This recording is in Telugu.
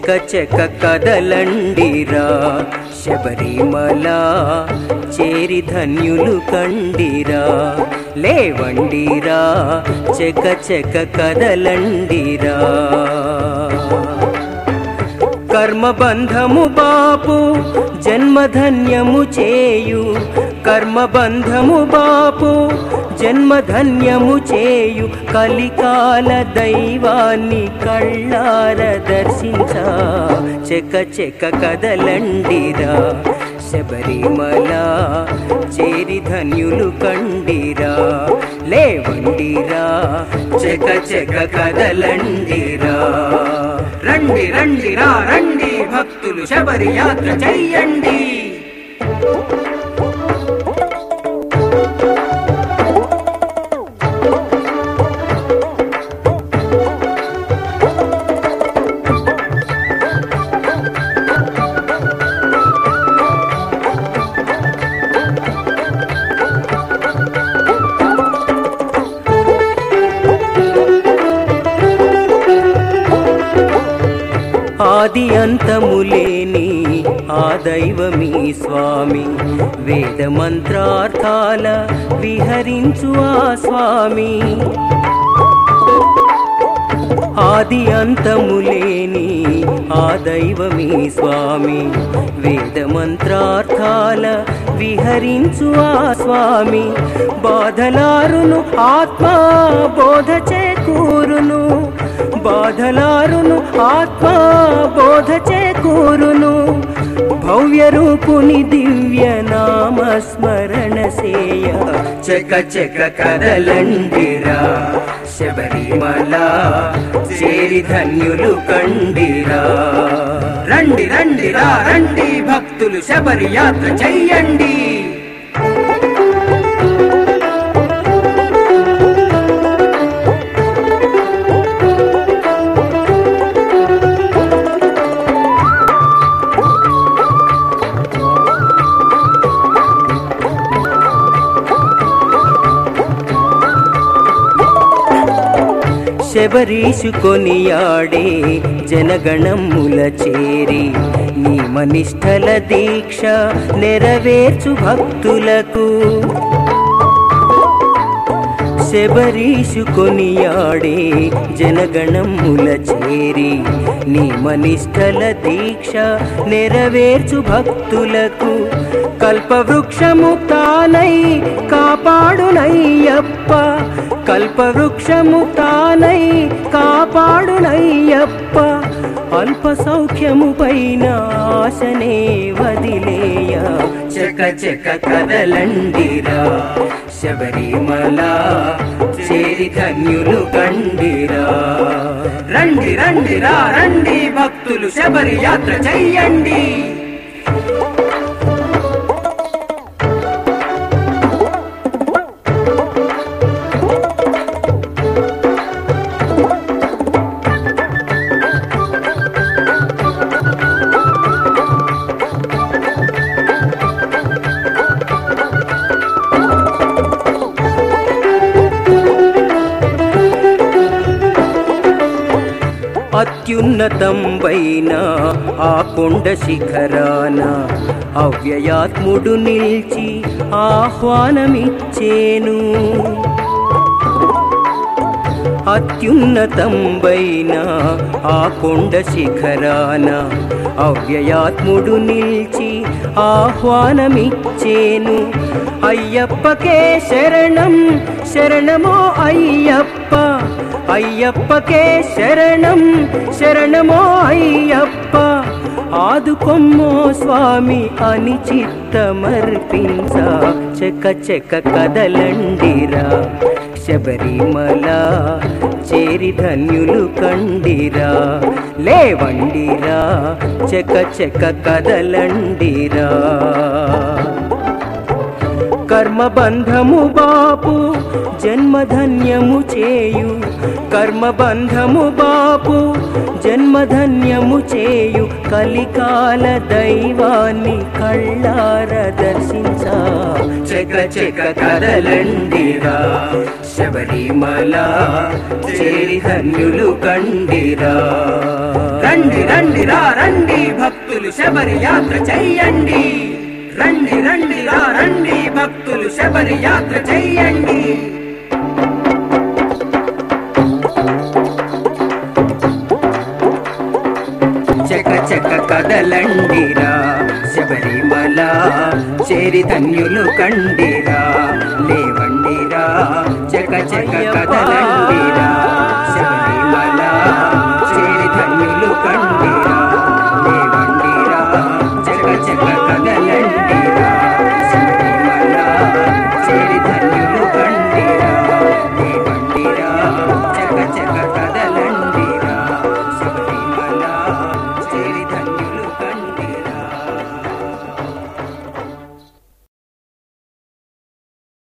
చెక చెక కదలండిరా శబరిమల చేరి ధన్యులు కండిరా లేవండిరా చెక చెక కదలండిరా కర్మబంధము బాపు జన్మధన్యము చేయు కర్మబంధము బాపు జన్మధన్యము చేయు కలికాల దైవాన్ని కళ్ళార దర్శించ చెక చెక కదలండిరా శబరిమల చేరి ధన్యులు కండిరా లేవండిరా చెక చెక కదలండిరా రండి రండి రా రండి భక్తులు శబరి యాత్ర చెయ్యండి ఆది అంతములేని ఆ దైవమీ స్వామి వేద మంత్రార్థాల విహరించు ఆ స్వామి ఆది అంతములేని ఆ దైవమీ స్వామి వేద మంత్రార్థాల విహరించు ఆ స్వామి బాధలారును ఆత్మ బోధ చేకూరును బాధలారును ఆత్మ బోధ చేకూరును భవ్య రూపుని దివ్య నామ స్మరణ సేయ చెక చెక కదలండిరా శబరిమల చేరి ధన్యులు కండిరా రండి రండి రా రండి భక్తులు శబరి యాత్ర చెయ్యండి శబరీషు కొనియాడే జనగణముల చేరి నియమనిష్టల దీక్ష నెరవేర్చు భక్తులకు శబరీషు కొనియాడే జనగణముల చేరి నియమనిష్టల దీక్ష నెరవేర్చు భక్తులకు కల్పవృక్షము తానై కాపాడునయ్యప్ప కల్పవృక్షము తానై కాపాడునయ్యప్ప అల్ప సౌఖ్యము పైన ఆశనే వదిలేయ చెక చెక కదలండిరా శబరిమల చేరి ధన్యులు కండిరా రండి రండి రా రండి భక్తులు శబరి యాత్ర చెయ్యండి అత్యున్నతంబైన ఆ కొండ శిఖరాన అవ్యయాత్ముడు నిల్చి ఆహ్వానమిచ్చేను అత్యున్నతంబైన ఆ కొండ శిఖరాన అవ్యయాత్ముడు నిల్చి ఆహ్వానమిచ్చేను అయ్యప్పకే శరణం శరణమో అయ్యప్ప అయ్యప్పకే శరణం శరణమో అయ్యప్ప ఆదుకొమ్మో స్వామి అని చిత్తమర్పించ చెక చెక కదలండిరా శబరిమల చేరి ధన్యులు కండిరా లేవండిరా చెక చెక కదలండిరా కర్మబంధము బాపు జన్మధన్యము చేయు, కర్మబంధము బాపు జన్మధన్యము చేయు, కలికాల దైవాన్ని కళ్ళార దర్శించా. చెక చెక కదలండిరా శబరిమల చేరి ధన్యులు కండిరా. రండి రండి రా రండి భక్తులు శబరి యాత్ర చెయ్యండి, రండి రండి రా రండి భక్తులు శబరి యాత్ర చెయ్యండి. చెక చెక కదలండిరా శబరిమల చేరి ధన్యులు కండిరా. లేవండిరా చెక చెక కదలండి.